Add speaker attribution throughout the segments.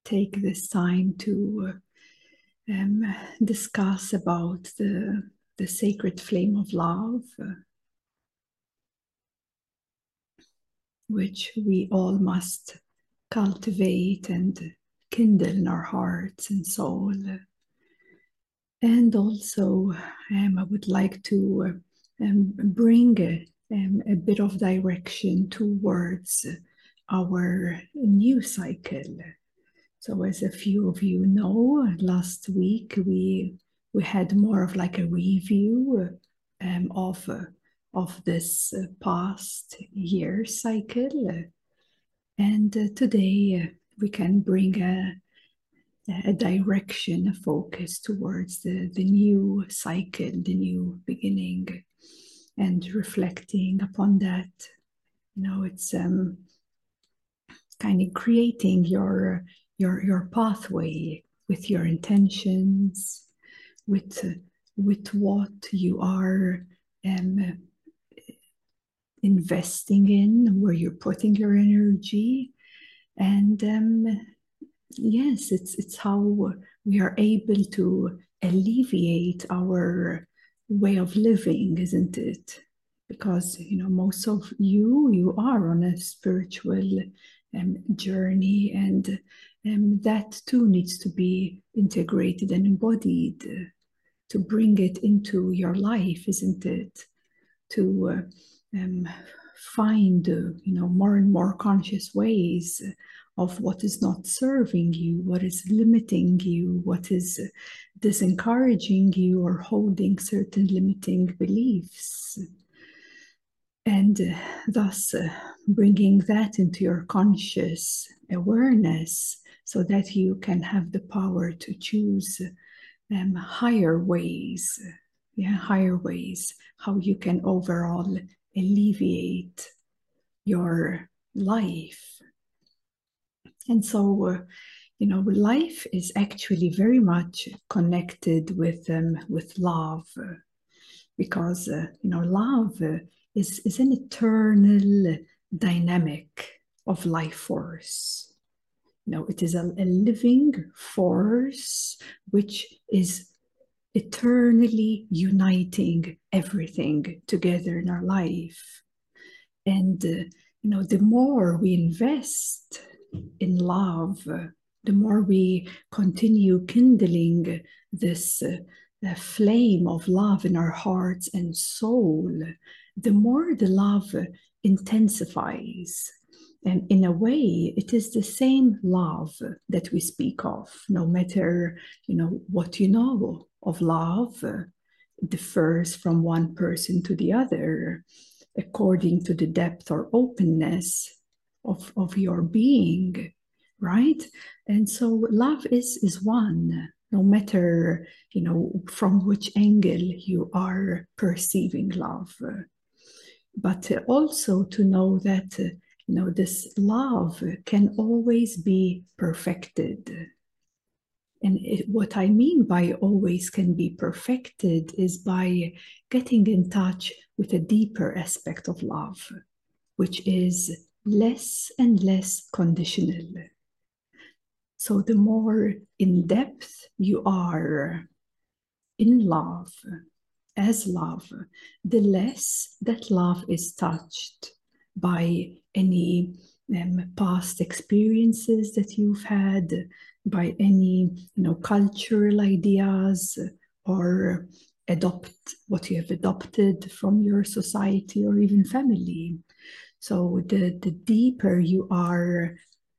Speaker 1: take this time to discuss about the sacred flame of love, which we all must cultivate and kindle in our hearts and soul. And also, I would like to bring a bit of direction towards our new cycle. So as a few of you know, last week we had more of like a review of this past year cycle. And today we can bring a direction, a focus towards the new cycle, the new beginning, and reflecting upon that. It's kind of creating your pathway with your intentions, with what you are investing in, where you're putting your energy. And yes, it's how we are able to alleviate our way of living, isn't it? Because most of you are on a spiritual journey, and that too needs to be integrated and embodied to bring it into your life, isn't it? To find more and more conscious ways of what is not serving you, what is limiting you, what is disencouraging you or holding certain limiting beliefs. And thus bringing that into your conscious awareness so that you can have the power to choose higher ways, higher ways, how you can overall alleviate your life. And so, life is actually very much connected with love, because love is an eternal dynamic of life force. It is a living force which is eternally uniting everything together in our life. And the more we invest in love, the more we continue kindling this flame of love in our hearts and soul, the more the love intensifies. And in a way, it is the same love that we speak of, no matter what you know of love differs from one person to the other according to the depth or openness of your being, right? And so love is one, no matter from which angle you are perceiving love. But also to know that this love can always be perfected. And what I mean by always can be perfected is by getting in touch with a deeper aspect of love, which is less and less conditional. So the more in depth you are in love, as love, the less that love is touched by any past experiences that you've had, by any cultural ideas, or what you have adopted from your society or even family. So the deeper you are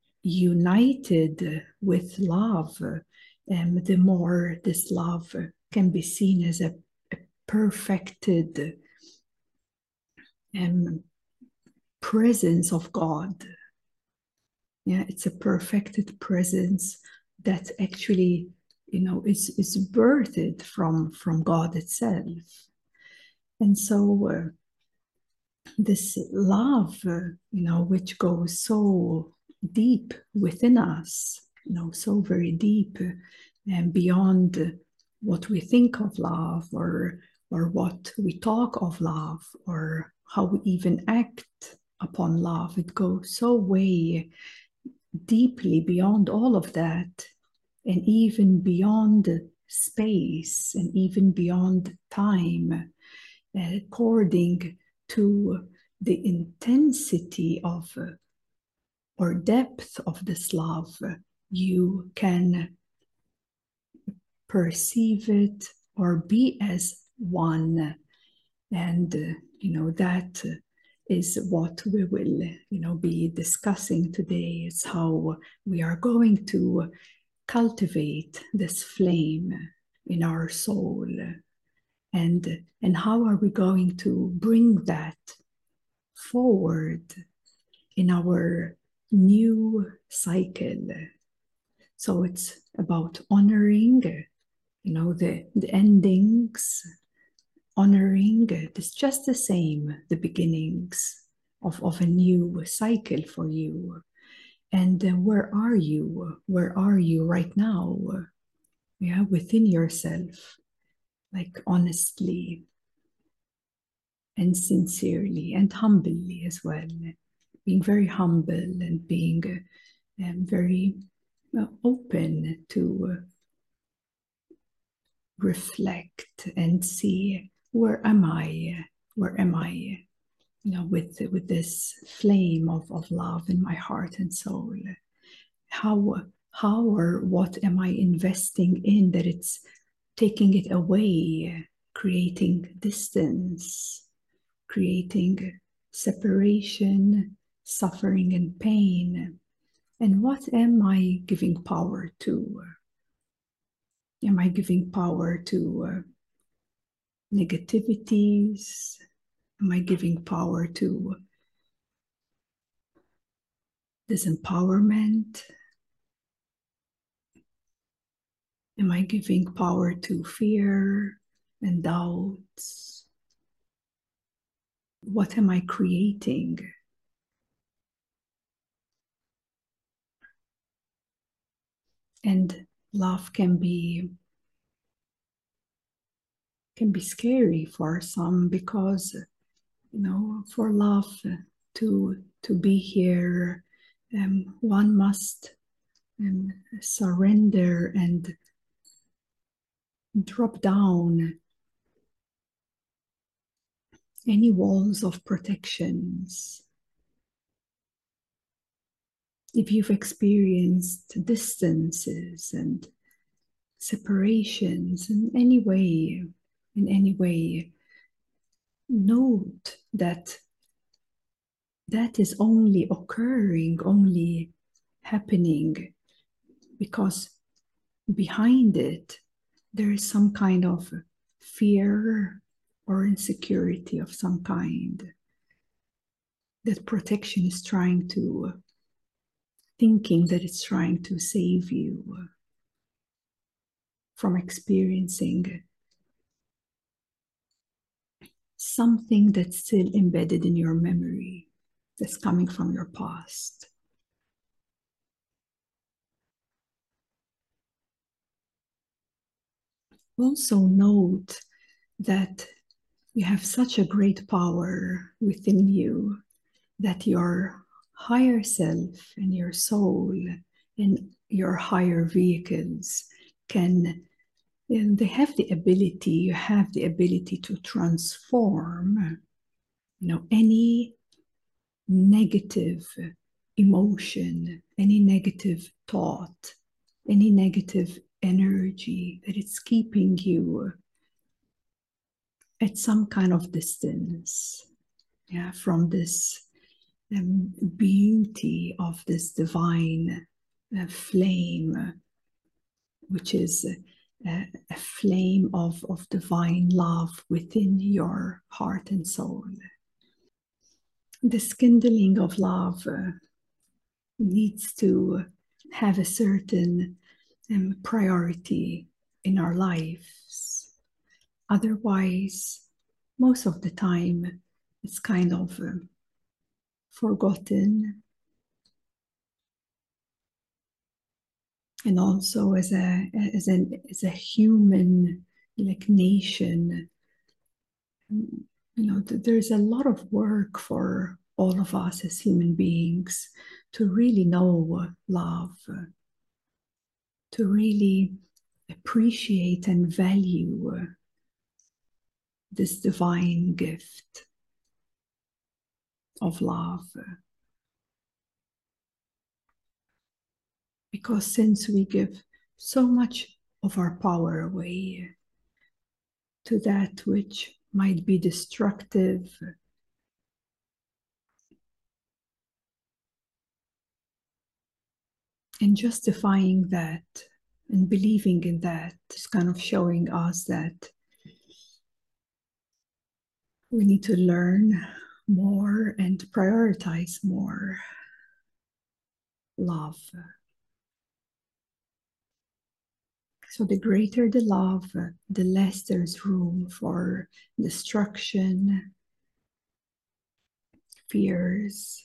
Speaker 1: united with love, the more this love can be seen as a perfected presence of God. Yeah, it's a perfected presence that actually, is birthed from God itself. And so this love, which goes so deep within us, so very deep and beyond what we think of love, or what we talk of love, or how we even act upon love. It goes so way deeply beyond all of that, and even beyond space, and even beyond time, according to the intensity of or depth of this love, you can perceive it or be as one. And, that is what we will, be discussing today. It's how we are going to cultivate this flame in our soul. And how are we going to bring that forward in our new cycle? So it's about honoring, the endings, honoring it's just the same, the beginnings of a new cycle for you. And where are you? Where are you right now? Yeah, within yourself, like honestly and sincerely and humbly as well. Being very humble and being very open to reflect and see, where am I? Where am I? With this flame of love in my heart and soul. How or what am I investing in that it's taking it away, creating distance, creating separation, suffering, and pain? And what am I giving power to? Am I giving power to negativities? Am I giving power to disempowerment? Am I giving power to fear and doubts? What am I creating? And love can be scary for some, because for love to be here, one must surrender and drop down any walls of protections. If you've experienced distances and separations in any way, note that that is only occurring, only happening because behind it there is some kind of fear or insecurity of some kind that protection is thinking that it's trying to save you from experiencing something that's still embedded in your memory, that's coming from your past. Also note that you have such a great power within you, that your higher self and your soul and your higher vehicles and they have the ability, you have the ability to transform, any negative emotion, any negative thought, any negative energy that it's keeping you at some kind of distance, from this beauty of this divine flame, which is a flame of divine love within your heart and soul. This kindling of love needs to have a certain priority in our lives. Otherwise, most of the time, it's kind of forgotten. And also as a human, like, nation, there's a lot of work for all of us as human beings to really know love, to really appreciate and value this divine gift of love. Because since we give so much of our power away to that which might be destructive, and justifying that and believing in that is kind of showing us that we need to learn more and prioritize more love. So the greater the love, the less there's room for destruction, fears,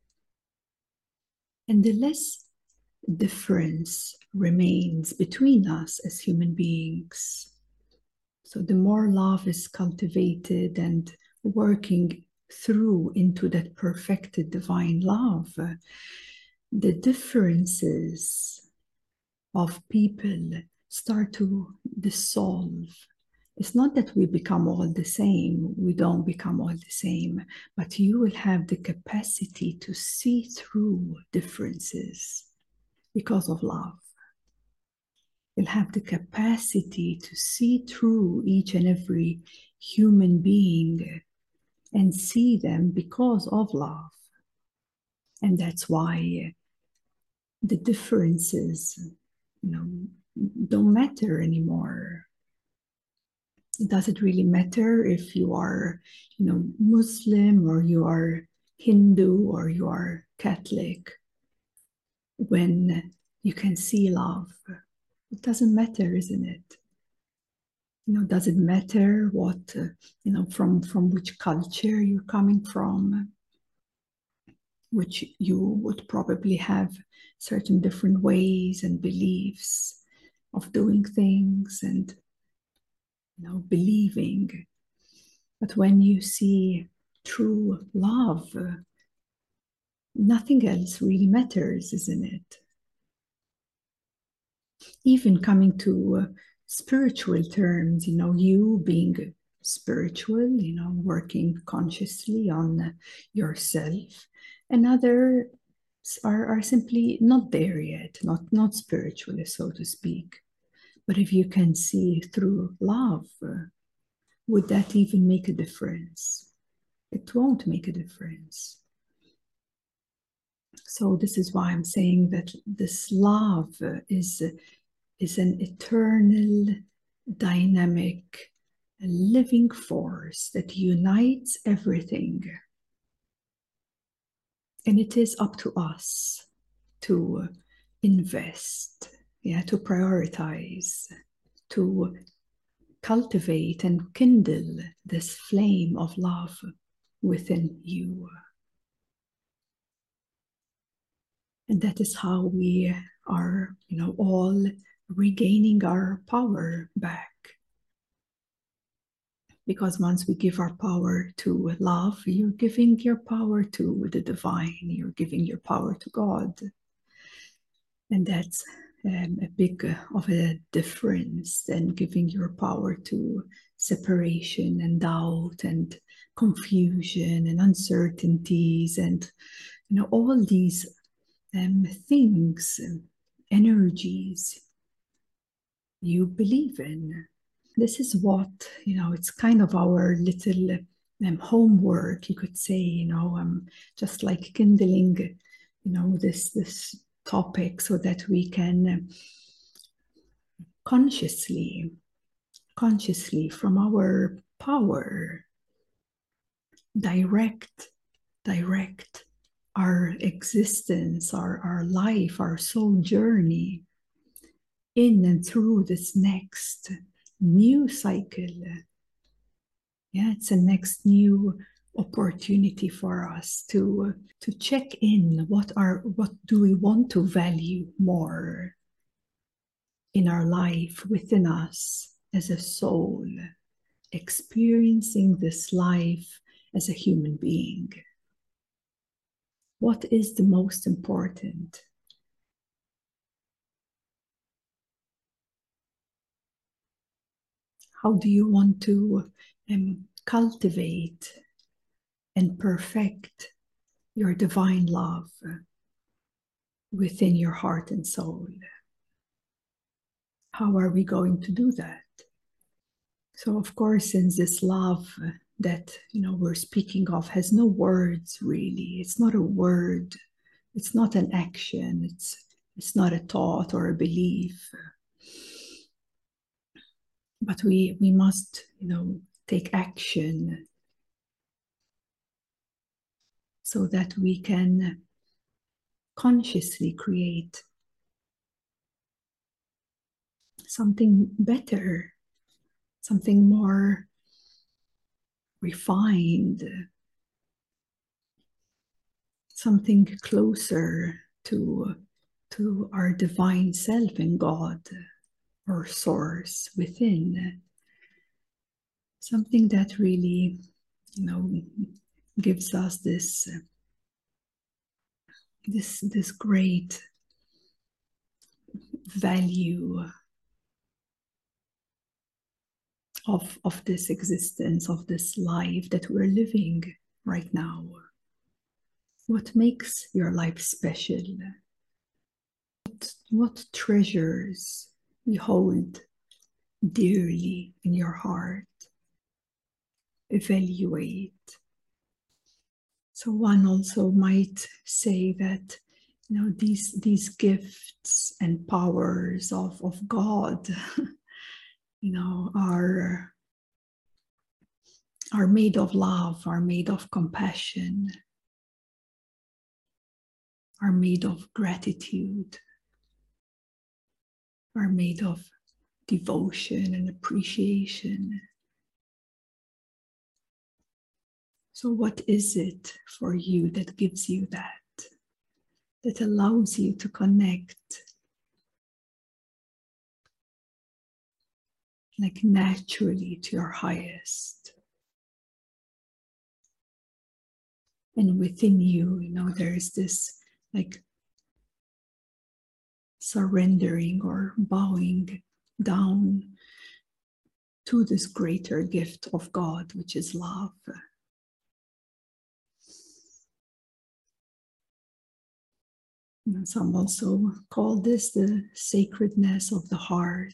Speaker 1: and the less difference remains between us as human beings. So the more love is cultivated and working through into that perfected divine love, the differences of people start to dissolve. It's not that we become all the same, we don't become all the same, but you will have the capacity to see through differences because of love. You'll have the capacity to see through each and every human being and see them because of love. And that's why the differences, don't matter anymore. Does it really matter if you are, Muslim or you are Hindu or you are Catholic? When you can see love, it doesn't matter, isn't it? Does it matter what, from which culture you're coming from, which you would probably have certain different ways and beliefs of doing things and, believing. But when you see true love, nothing else really matters, isn't it? Even coming to spiritual terms, you being spiritual, working consciously on yourself, and others are simply not there yet, not spiritual, so to speak. But if you can see through love, would that even make a difference? It won't make a difference. So this is why I'm saying that this love is an eternal, dynamic, living force that unites everything. And it is up to us to invest, to prioritize, to cultivate and kindle this flame of love within you. And that is how we are, all regaining our power back. Because once we give our power to love, you're giving your power to the divine, you're giving your power to God. And that's a big of a difference than giving your power to separation and doubt and confusion and uncertainties and, all these things, energies you believe in. This is what, it's kind of our little homework, you could say, just like kindling, this topic so that we can consciously from our power direct our existence, our life, our soul journey in and through this next new cycle. It's a next new opportunity for us to check in what do we want to value more in our life, within us as a soul, experiencing this life as a human being. What is the most important? How do you want to cultivate and perfect your divine love within your heart and soul? How are we going to do that? So, of course, since this love that we're speaking of has no words really, it's not a word, it's not an action, it's not a thought or a belief, but we must take action so that we can consciously create something better, something more refined, something closer to our divine self in God or source within, something that really gives us this great value of this existence, of this life that we're living right now. What makes your life special? What treasures you hold dearly in your heart? Evaluate. So one also might say that these gifts and powers of God are made of love, are made of compassion, are made of gratitude, are made of devotion and appreciation. So what is it for you that gives you that allows you to connect like naturally to your highest? And within you, there's this like surrendering or bowing down to this greater gift of God, which is love. And some also call this the sacredness of the heart.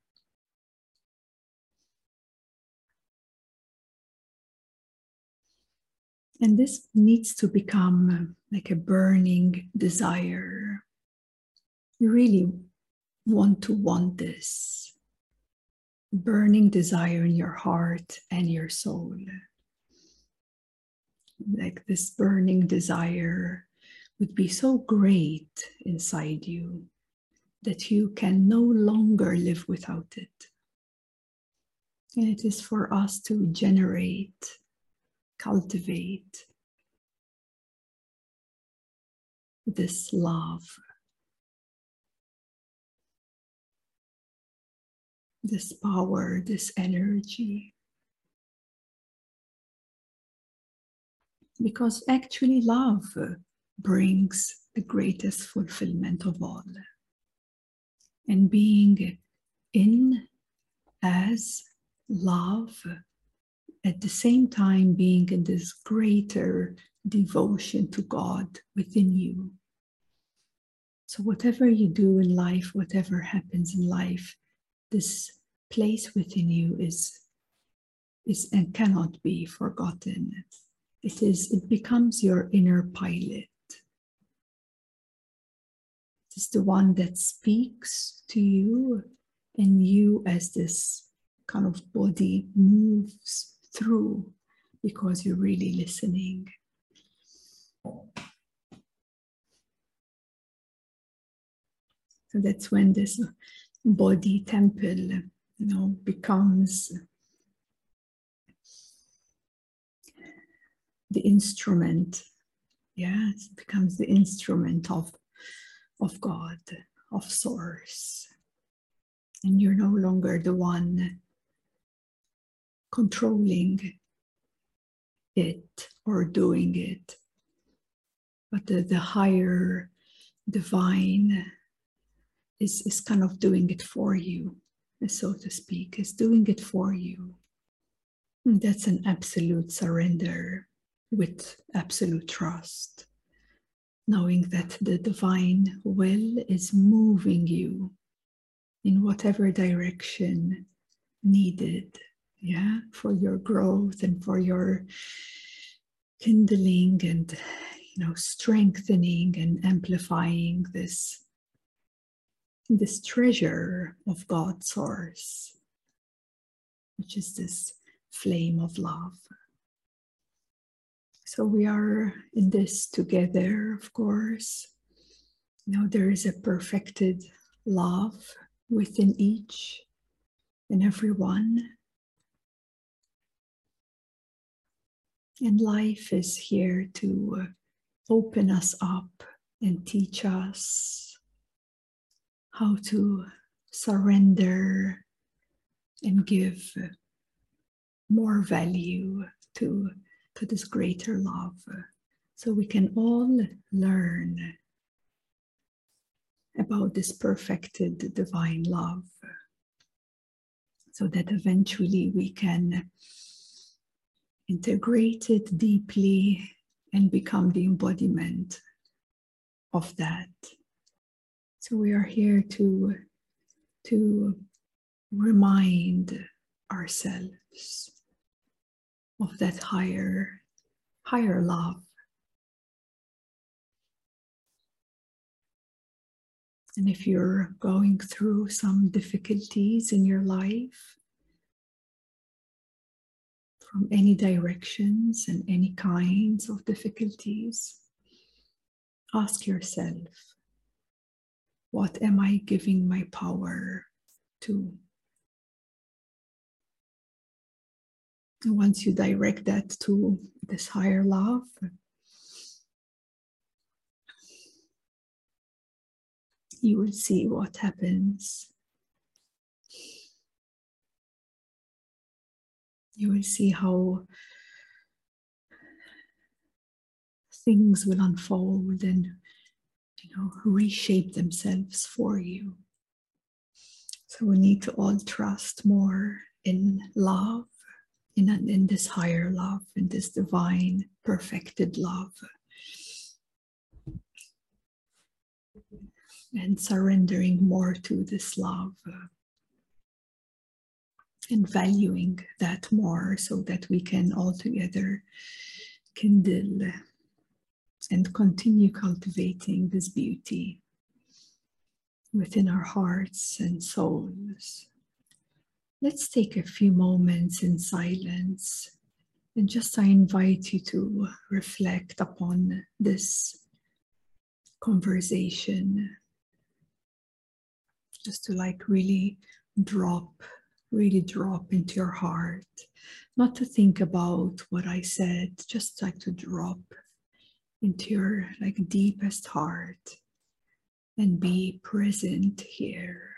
Speaker 1: And this needs to become like a burning desire. You really want this burning desire in your heart and your soul. Like this burning desire would be so great inside you that you can no longer live without it. And it is for us to generate, cultivate this love, this power, this energy. Because actually love brings the greatest fulfillment of all. And being in as love, at the same time being in this greater devotion to God within you. So whatever you do in life, whatever happens in life, this place within you is and cannot be forgotten. It becomes your inner pilot. It is the one that speaks to you, and you as this kind of body moves through because you're really listening. So that's when this body temple, becomes the instrument. Yeah, it becomes the instrument of God, of Source. And you're no longer the one controlling it or doing it, but the higher divine is kind of doing it for you, so to speak, is doing it for you. And that's an absolute surrender with absolute trust, knowing that the divine will is moving you in whatever direction needed, yeah, for your growth and for your kindling and, strengthening and amplifying this treasure of God's source, which is this flame of love. So we are in this together, of course. There is a perfected love within each and every one. And life is here to open us up and teach us how to surrender and give more value to this greater love, so we can all learn about this perfected divine love, so that eventually we can integrate it deeply and become the embodiment of that. So we are here to remind ourselves of that higher love. And if you're going through some difficulties in your life, from any directions and any kinds of difficulties, ask yourself, what am I giving my power to? And once you direct that to this higher love, you will see what happens. You will see how things will unfold and, reshape themselves for you. So we need to all trust more in love, in this higher love, in this divine, perfected love. And surrendering more to this love and valuing that more, so that we can all together kindle and continue cultivating this beauty within our hearts and souls. Let's take a few moments in silence, and just I invite you to reflect upon this conversation, just to really drop into your heart, not to think about what I said, just to drop into your deepest heart and be present here.